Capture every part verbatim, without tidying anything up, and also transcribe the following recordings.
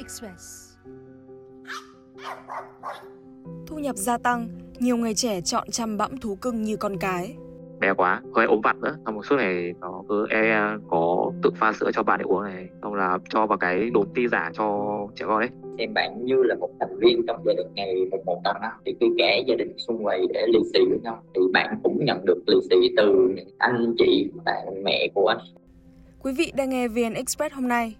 Express. Thu nhập gia tăng, nhiều người trẻ chọn chăm bẵm thú cưng như con cái. Bé quá, hơi ốm vặt nữa. Xong một suốt này nó cứ e có tự pha sữa cho bạn ấy uống này, xong là cho vào cái đốm ti giả cho trẻ con ấy. Xem bạn như là một thành viên trong gia đình ngày một một trong năm, thì khi cả gia đình xung vầy để lì xì với nhau thì bạn cũng nhận được lì xì từ những anh chị, bạn mẹ của anh. Quý vị đang nghe vê en Express hôm nay.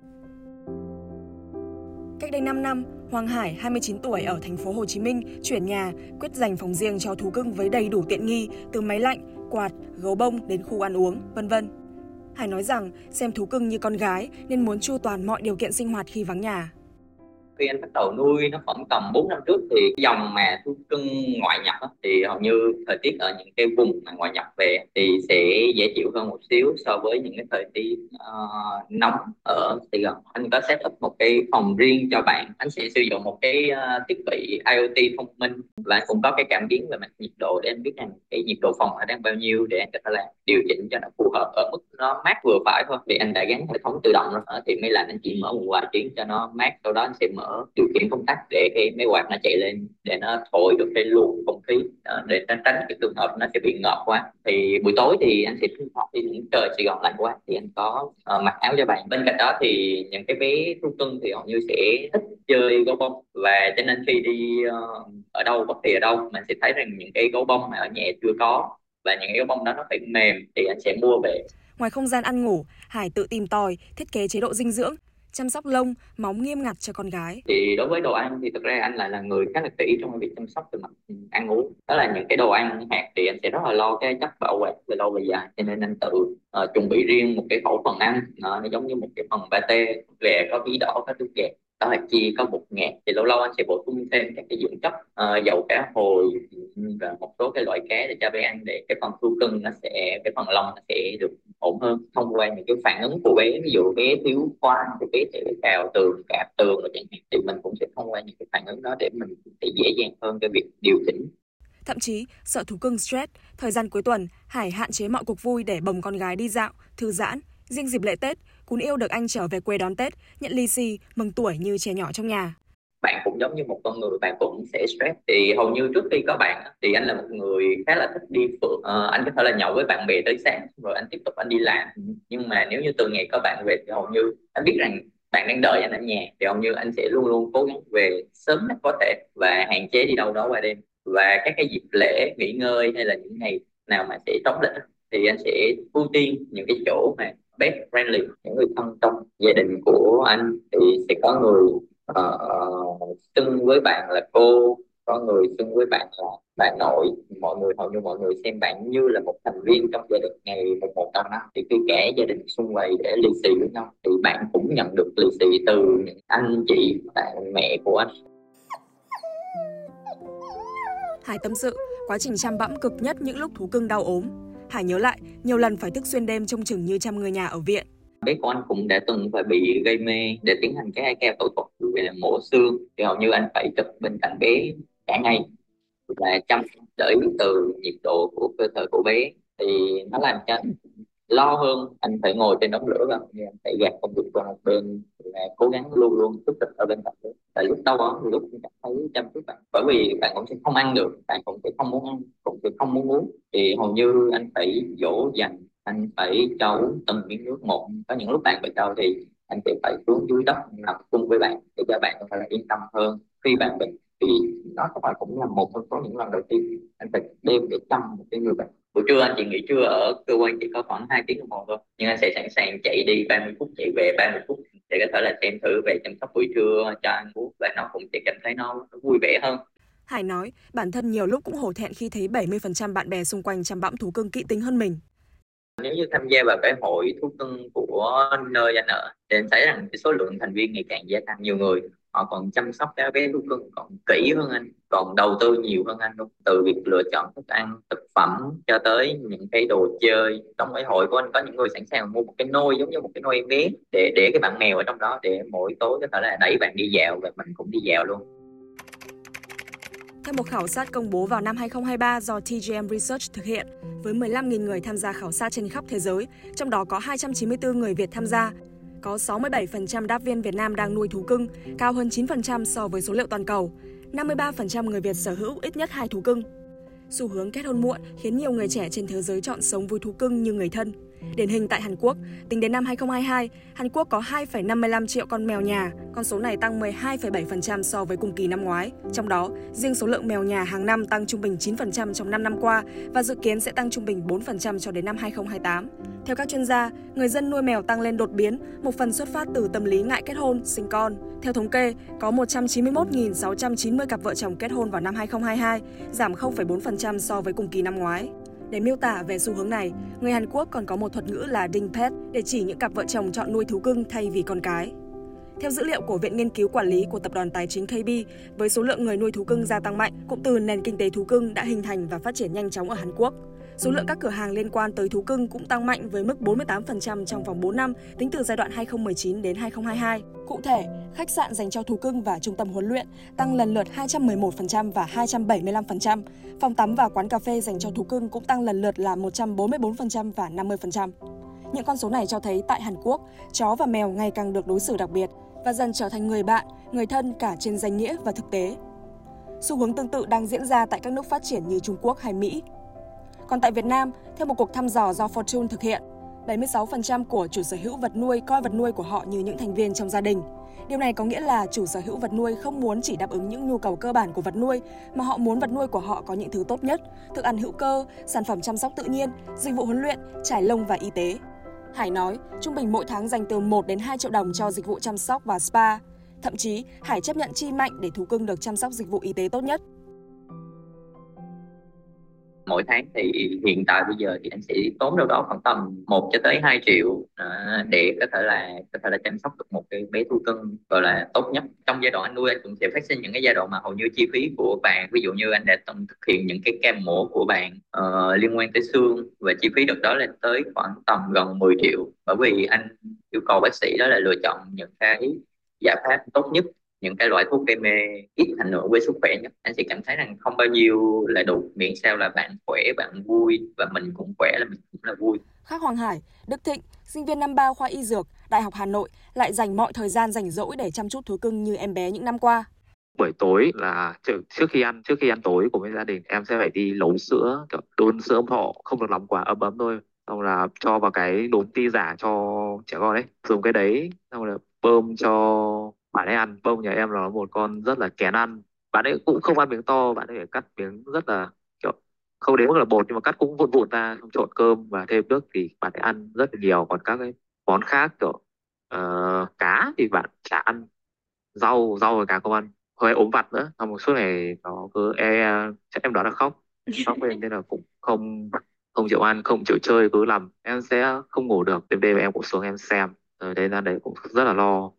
Cách đây năm năm, Hoàng Hải, hai mươi chín tuổi ở thành phố Hồ Chí Minh, chuyển nhà, quyết dành phòng riêng cho thú cưng với đầy đủ tiện nghi từ máy lạnh, quạt, gấu bông đến khu ăn uống, vân vân. Hải nói rằng xem thú cưng như con gái nên muốn chu toàn mọi điều kiện sinh hoạt khi vắng nhà. Khi anh bắt đầu nuôi nó khoảng tầm bốn năm trước thì cái dòng mà thú cưng ngoại nhập á, thì hầu như thời tiết ở những cái vùng mà ngoại nhập về thì sẽ dễ chịu hơn một xíu so với những cái thời tiết uh, nóng ở Sài Gòn. Anh có set up một cái phòng riêng cho bạn. Anh sẽ sử dụng một cái uh, thiết bị i o tê thông minh và cũng có cái cảm biến về mặt nhiệt độ để anh biết rằng cái nhiệt độ phòng ở đang bao nhiêu để anh có thể là điều chỉnh cho nó phù hợp ở mức nó mát vừa phải thôi. Vì anh đã gắn hệ thống tự động rồi thì máy lạnh anh chỉ mở một vài tiếng cho nó mát, sau đó anh sẽ mở điều khiển công tắc để cái máy quạt nó chạy lên để nó thổi được cái luồng không khí đó, để tránh tránh cái trường hợp nó sẽ bị ngợp quá. Thì buổi tối thì anh sẽ học đi những trời Sài Gòn lạnh quá thì anh có uh, mặc áo cho bạn. Bên cạnh đó thì những cái bé thú cưng thì hầu như sẽ thích chơi gấu bông, và cho nên khi đi uh, ở đâu bất kỳ ở đâu mình sẽ thấy rằng những cái gấu bông mà ở nhà chưa có và những cái gấu bông đó nó phải mềm thì anh sẽ mua về. Ngoài không gian ăn ngủ, Hải tự tìm tòi, thiết kế chế độ dinh dưỡng, chăm sóc lông, móng nghiêm ngặt cho con gái. Thì đối với đồ ăn thì thực ra anh lại là người khá là kỹ trong việc chăm sóc từ mặt ăn uống. Đó là những cái đồ ăn hạt thì anh sẽ rất là lo cái chất bảo quản về lâu về dài, cho nên anh tự uh, chuẩn bị riêng một cái khẩu phần ăn, uh, nó giống như một cái phần pate, về có bí đỏ, có nước gạt, đó là chi, có bột ngạt. Thì lâu lâu anh sẽ bổ sung thêm các cái dưỡng chất, uh, dầu cá hồi và một số cái loại cá để cho bé ăn, để cái phần thú cưng nó sẽ, cái phần lông nó sẽ được ổn hơn. Thông qua những cái phản ứng của bé, ví dụ bé thiếu khoáng thì bé sẽ cào tường, cạp tường và chẳng hạn, thì mình cũng sẽ thông qua những cái phản ứng đó để mình sẽ dễ dàng hơn cái việc điều chỉnh. Thậm chí sợ thú cưng stress, thời gian cuối tuần Hải hạn chế mọi cuộc vui để bồng con gái đi dạo, thư giãn. Riêng dịp lễ Tết, Cún yêu được anh trở về quê đón Tết, nhận lì xì, mừng tuổi như trẻ nhỏ trong nhà. Bạn cũng giống như một con người, bạn cũng sẽ stress. Thì hầu như trước khi có bạn thì anh là một người khá là thích đi phượt. Ờ, anh có thể là nhậu với bạn bè tới sáng rồi anh tiếp tục anh đi làm. Nhưng mà nếu như từ ngày có bạn về thì hầu như anh biết rằng bạn đang đợi anh ở nhà, thì hầu như anh sẽ luôn luôn cố gắng về sớm nhất có thể và hạn chế đi đâu đó qua đêm. Và các cái dịp lễ nghỉ ngơi hay là những ngày nào mà sẽ trống lịch thì anh sẽ ưu tiên những cái chỗ mà pet friendly, những người thân trong gia đình của anh thì sẽ có người uh, xưng với bạn là cô, có người xưng với bạn là bạn nội. Mọi người, hầu như mọi người xem bạn như là một thành viên trong gia đình ngày một một trong năm, thì khi cả gia đình xung vầy để lì xì với nhau thì bạn cũng nhận được lì xì từ những anh chị, bạn mẹ của anh. Hải tâm sự, quá trình chăm bẵm cực nhất những lúc thú cưng đau ốm. Hải nhớ lại, nhiều lần phải thức xuyên đêm trông chừng như chăm người nhà ở viện. Bé của anh cũng đã từng phải bị gây mê để tiến hành cái ca phẫu thuật về mổ xương, thì hầu như anh phải trực bên cạnh bé cả ngày và chăm đợi từ nhiệt độ của cơ thể của bé, thì nó làm cho anh lo hơn. Anh phải ngồi trên đống lửa và anh phải gạt công việc qua một bên và cố gắng luôn luôn túc trực ở bên cạnh bé. Tại lúc đau ốm thì lúc cảm thấy chăm chút bạn, bởi vì bạn cũng sẽ không ăn được, bạn cũng sẽ không muốn ăn, cũng sẽ không muốn uống, thì hầu như anh phải dỗ dành, anh phải cho uống từng miếng nước một. Có những lúc bạn bị đau thì anh sẽ phải xuống dưới đất nằm chung với bạn để cho bạn có thể là yên tâm hơn khi bạn bệnh. Thì nó có phải cũng là một trong số những lần đầu tiên anh phải đêm để chăm một cái người bệnh. Buổi trưa anh chỉ nghỉ trưa ở cơ quan chỉ có khoảng hai tiếng đồng hồ thôi, nhưng anh sẽ sẵn sàng chạy đi ba mươi phút, chạy về ba mươi phút để có thể là xem thử về chăm sóc buổi trưa cho anh uống, và nó cũng sẽ cảm thấy nó, nó vui vẻ hơn. Hải nói bản thân nhiều lúc cũng hổ thẹn khi thấy bảy mươi phần trăm bạn bè xung quanh chăm bẵm thú cưng kỹ tính hơn mình. Nếu như tham gia vào cái hội thú cưng của nơi anh ở thì anh thấy rằng cái số lượng thành viên ngày càng gia tăng. Nhiều người họ còn chăm sóc các bé thú cưng còn kỹ hơn anh, còn đầu tư nhiều hơn anh luôn, từ việc lựa chọn thức ăn, thực phẩm cho tới những cái đồ chơi. Trong cái hội của anh có những người sẵn sàng mua một cái nôi giống như một cái nôi em bé để để cái bạn mèo ở trong đó, để mỗi tối có thể là đẩy bạn đi dạo và mình cũng đi dạo luôn. Theo một khảo sát công bố vào năm hai không hai ba do tê giê em Research thực hiện, với mười lăm nghìn người tham gia khảo sát trên khắp thế giới, trong đó có hai trăm chín mươi tư người Việt tham gia. có sáu mươi bảy phần trăm đáp viên Việt Nam đang nuôi thú cưng, cao hơn chín phần trăm so với số liệu toàn cầu. năm mươi ba phần trăm người Việt sở hữu ít nhất hai thú cưng. Xu hướng kết hôn muộn khiến nhiều người trẻ trên thế giới chọn sống với thú cưng như người thân. Điển hình tại Hàn Quốc, tính đến năm hai không hai hai, Hàn Quốc có hai phẩy năm mươi lăm triệu con mèo nhà, con số này tăng mười hai phẩy bảy phần trăm so với cùng kỳ năm ngoái. Trong đó, riêng số lượng mèo nhà hàng năm tăng trung bình chín phần trăm trong năm năm qua và dự kiến sẽ tăng trung bình bốn phần trăm cho đến năm hai không hai tám. Theo các chuyên gia, người dân nuôi mèo tăng lên đột biến, một phần xuất phát từ tâm lý ngại kết hôn, sinh con. Theo thống kê, có một trăm chín mươi mốt nghìn sáu trăm chín mươi cặp vợ chồng kết hôn vào năm hai không hai hai, giảm không phẩy bốn phần trăm so với cùng kỳ năm ngoái. Để miêu tả về xu hướng này, người Hàn Quốc còn có một thuật ngữ là ding pet để chỉ những cặp vợ chồng chọn nuôi thú cưng thay vì con cái. Theo dữ liệu của Viện Nghiên cứu Quản lý của Tập đoàn Tài chính K B, với số lượng người nuôi thú cưng gia tăng mạnh, cụm từ nền kinh tế thú cưng đã hình thành và phát triển nhanh chóng ở Hàn Quốc. Số lượng các cửa hàng liên quan tới thú cưng cũng tăng mạnh với mức bốn mươi tám phần trăm trong vòng bốn năm, tính từ giai đoạn hai không một chín đến hai không hai hai. Cụ thể, khách sạn dành cho thú cưng và trung tâm huấn luyện tăng lần lượt hai trăm mười một phần trăm và hai trăm bảy mươi lăm phần trăm. Phòng tắm và quán cà phê dành cho thú cưng cũng tăng lần lượt là một trăm bốn mươi bốn phần trăm và năm mươi phần trăm. Những con số này cho thấy tại Hàn Quốc, chó và mèo ngày càng được đối xử đặc biệt và dần trở thành người bạn, người thân cả trên danh nghĩa và thực tế. Xu hướng tương tự đang diễn ra tại các nước phát triển như Trung Quốc hay Mỹ. Còn tại Việt Nam, theo một cuộc thăm dò do Fortune thực hiện, bảy mươi sáu phần trăm của chủ sở hữu vật nuôi coi vật nuôi của họ như những thành viên trong gia đình. Điều này có nghĩa là chủ sở hữu vật nuôi không muốn chỉ đáp ứng những nhu cầu cơ bản của vật nuôi, mà họ muốn vật nuôi của họ có những thứ tốt nhất, thức ăn hữu cơ, sản phẩm chăm sóc tự nhiên, dịch vụ huấn luyện, trải lông và y tế. Hải nói, trung bình mỗi tháng dành từ một đến hai triệu đồng cho dịch vụ chăm sóc và spa. Thậm chí, Hải chấp nhận chi mạnh để thú cưng được chăm sóc dịch vụ y tế tốt nhất. Mỗi tháng thì hiện tại bây giờ thì anh sẽ tốn đâu đó khoảng tầm một cho tới hai triệu à, để có thể là có thể là chăm sóc được một cái bé thú cưng gọi là tốt nhất. Trong giai đoạn anh nuôi, anh cũng sẽ phát sinh những cái giai đoạn mà hầu như chi phí của bạn, ví dụ như anh đã từng thực hiện những cái cam mổ của bạn uh, liên quan tới xương, và chi phí được đó lên tới khoảng tầm gần mười triệu, bởi vì anh yêu cầu bác sĩ đó là lựa chọn những cái giải pháp tốt nhất, những cái loại thuốc gây mê ít ảnh hưởng với sức khỏe nhất. Anh sẽ cảm thấy rằng không bao nhiêu là đủ, miễn sao là bạn khỏe, bạn vui và mình cũng khỏe là mình cũng là vui. Khác Hoàng Hải, Đức Thịnh, sinh viên năm ba khoa y dược, Đại học Hà Nội lại dành mọi thời gian rảnh rỗi để chăm chút thú cưng như em bé những năm qua. Buổi tối là trước khi ăn trước khi ăn tối cùng với gia đình, em sẽ phải đi nấu sữa, kiểu đun sữa ấm họ, không được nóng quá, ấm ấm thôi, xong là cho vào cái đốm ti giả cho trẻ con đấy, dùng cái đấy xong là bơm cho bạn ấy ăn. Bông nhà em là một con rất là kén ăn, bạn ấy cũng không ăn miếng to, bạn ấy phải cắt miếng rất là kiểu không đến mức là bột nhưng mà cắt cũng vụn vụn ra, xong trộn cơm và thêm nước thì bạn ấy ăn rất là nhiều. Còn các cái món khác kiểu uh, cá thì bạn chả ăn, rau rau và cá không ăn, hơi ốm vặt nữa. Xong một suốt này nó cứ e, chắc em đoán là khóc khóc lên, nên là cũng không không chịu ăn, không chịu chơi, cứ làm em sẽ không ngủ được. Đêm đêm em cũng xuống em xem, rồi đấy ra đấy cũng rất là lo.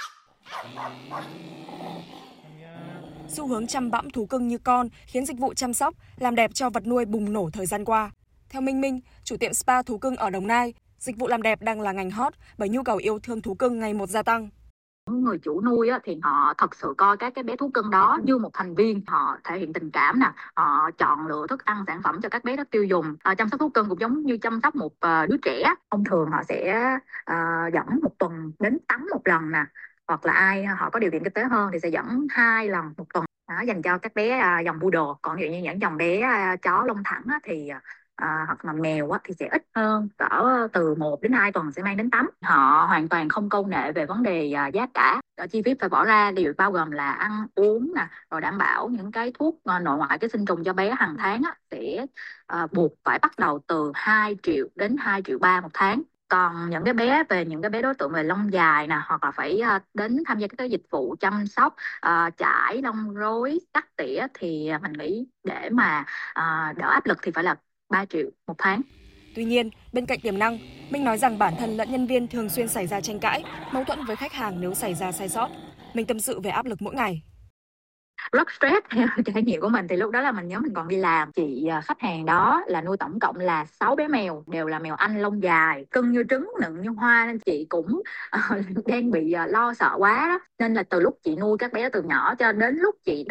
Xu hướng chăm bẵm thú cưng như con khiến dịch vụ chăm sóc, làm đẹp cho vật nuôi bùng nổ thời gian qua. Theo Minh Minh, chủ tiệm spa thú cưng ở Đồng Nai, dịch vụ làm đẹp đang là ngành hot bởi nhu cầu yêu thương thú cưng ngày một gia tăng. Người chủ nuôi á, thì họ thật sự coi các cái bé thú cưng đó như một thành viên, họ thể hiện tình cảm nè, họ chọn lựa thức ăn sản phẩm cho các bé đó tiêu dùng. À, chăm sóc thú cưng cũng giống như chăm sóc một uh, đứa trẻ. Thông thường họ sẽ uh, dẫn một tuần đến tắm một lần nè, hoặc là ai họ có điều kiện kinh tế hơn thì sẽ dẫn hai lần một tuần, đó, dành cho các bé uh, dòng poodle. Còn ví dụ như những dòng bé uh, chó lông thẳng á, thì À, hoặc là mèo á, thì sẽ ít hơn, cỡ từ một đến hai tuần sẽ mang đến tắm. Họ hoàn toàn không câu nệ về vấn đề à, giá cả. Ở chi phí phải bỏ ra đều bao gồm là ăn uống nè, rồi đảm bảo những cái thuốc à, nội ngoại ký sinh trùng cho bé hàng tháng á, sẽ à, buộc phải bắt đầu từ hai triệu đến hai triệu ba một tháng. Còn những cái bé về những cái bé đối tượng về lông dài nè, hoặc là phải à, đến tham gia các cái dịch vụ chăm sóc à, chải lông rối, cắt tỉa, thì mình nghĩ để mà à, đỡ áp lực thì phải là ba triệu một tháng. Tuy nhiên, bên cạnh tiềm năng, Minh nói rằng bản thân lẫn nhân viên thường xuyên xảy ra tranh cãi, mâu thuẫn với khách hàng nếu xảy ra sai sót. Mình tâm sự về áp lực mỗi ngày. Rất stress. Theo trải nghiệm của mình thì lúc đó là mình nhớ mình còn đi làm. Chị khách hàng đó là nuôi tổng cộng là sáu bé mèo, đều là mèo Anh lông dài, cưng như trứng, nựng như hoa, nên chị cũng uh, đang bị uh, lo sợ quá đó. Nên là từ lúc chị nuôi các bé từ nhỏ cho đến lúc chị đo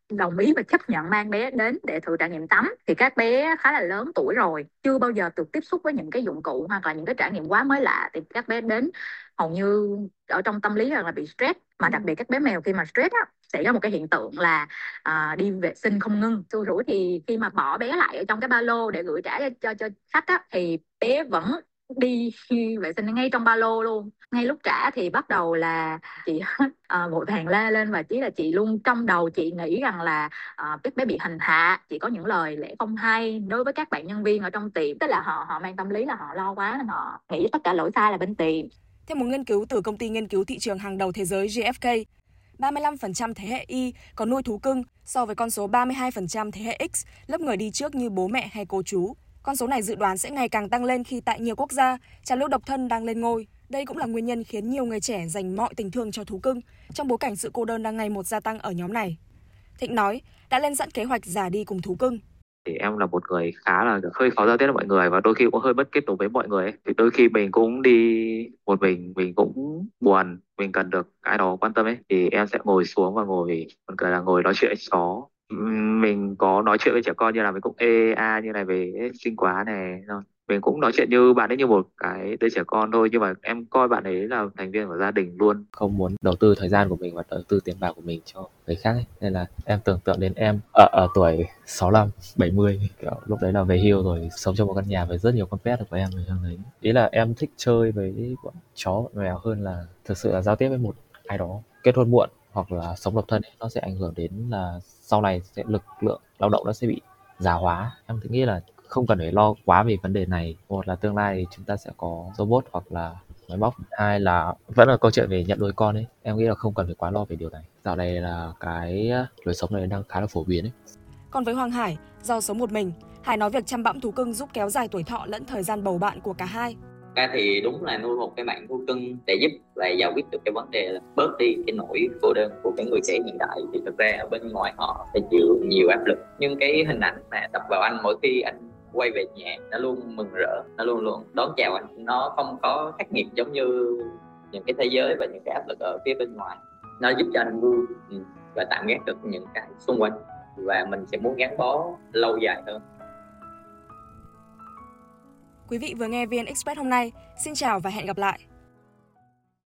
đồng ý và chấp nhận mang bé đến để thử trải nghiệm tắm. Thì các bé khá là lớn tuổi rồi, chưa bao giờ được tiếp xúc với những cái dụng cụ hoặc là những cái trải nghiệm quá mới lạ, thì các bé đến hầu như ở trong tâm lý là bị stress. Mà đặc biệt các bé mèo khi mà stress á, xảy ra một cái hiện tượng là à, đi vệ sinh không ngưng. Xui rủi thì khi mà bỏ bé lại ở trong cái ba lô để gửi trả cho, cho, cho khách á, thì bé vẫn đi vệ sinh ngay trong ba lô luôn. Ngay lúc trả thì bắt đầu là chị à, vội vàng la lên, và chỉ là chị luôn trong đầu chị nghĩ rằng là à, các bé bị hành hạ. Chị có những lời lẽ không hay đối với các bạn nhân viên ở trong tiệm, tức là họ họ mang tâm lý là họ lo quá nên họ nghĩ tất cả lỗi sai là bên tiệm. Theo một nghiên cứu từ công ty nghiên cứu thị trường hàng đầu thế giới G F K, ba mươi lăm phần trăm thế hệ Y có nuôi thú cưng so với con số ba mươi hai phần trăm thế hệ X, lớp người đi trước như bố mẹ hay cô chú. Con số này dự đoán sẽ ngày càng tăng lên khi tại nhiều quốc gia, trào lưu độc thân đang lên ngôi. Đây cũng là nguyên nhân khiến nhiều người trẻ dành mọi tình thương cho thú cưng, trong bối cảnh sự cô đơn đang ngày một gia tăng ở nhóm này. Thịnh nói, đã lên sẵn kế hoạch già đi cùng thú cưng. Thì em là một người khá là hơi khó giao tiếp với mọi người và đôi khi cũng hơi mất kết nối với mọi người ấy. Thì đôi khi mình cũng đi một mình, mình cũng buồn, mình cần được ai đó quan tâm ấy. Thì em sẽ ngồi xuống và ngồi, còn cười là ngồi nói chuyện với chó. Mình có nói chuyện với trẻ con như là mình cũng ê a như này về xinh quá này. Rồi mình cũng nói chuyện như bạn ấy như một cái đứa trẻ con thôi, nhưng mà em coi bạn ấy là thành viên của gia đình luôn. Không muốn đầu tư thời gian của mình và đầu tư tiền bạc của mình cho người khác ấy. Nên là em tưởng tượng đến em ở, ở tuổi sáu lăm, bảy mươi, kiểu lúc đấy là về hưu rồi, sống trong một căn nhà với rất nhiều con pet của em ở trong đấy. Ý là em thích chơi với bọn chó, bọn mèo hơn là thực sự là giao tiếp với một ai đó. Kết hôn muộn hoặc là sống độc thân ấy, nó sẽ ảnh hưởng đến là sau này sẽ lực lượng lao động nó sẽ bị già hóa. Em nghĩ là không cần phải lo quá về vấn đề này. Một là tương lai thì chúng ta sẽ có robot hoặc là máy móc. Hai là vẫn là câu chuyện về nhận nuôi con ấy. Em nghĩ là không cần phải quá lo về điều này. Dạo này là cái lối sống này đang khá là phổ biến ấy. Còn với Hoàng Hải, do sống một mình, Hải nói việc chăm bẵm thú cưng giúp kéo dài tuổi thọ lẫn thời gian bầu bạn của cả hai. Ra thì đúng là nuôi một cái bạn thú cưng để giúp và giải quyết được cái vấn đề là bớt đi cái nỗi cô đơn của cái người trẻ hiện đại. Thì thực ra ở bên ngoài họ phải chịu nhiều áp lực, nhưng cái hình ảnh mà đập vào anh mỗi khi anh quay về nhà, nó luôn mừng rỡ, nó luôn luôn đón chào anh, nó không có khắc nghiệt giống như những cái thế giới và những cái áp lực ở phía bên ngoài. Nó giúp cho anh vui và tạm gác được những cái xung quanh, và mình sẽ muốn gắn bó lâu dài hơn. Quý vị vừa nghe vê en Express hôm nay. Xin chào và hẹn gặp lại!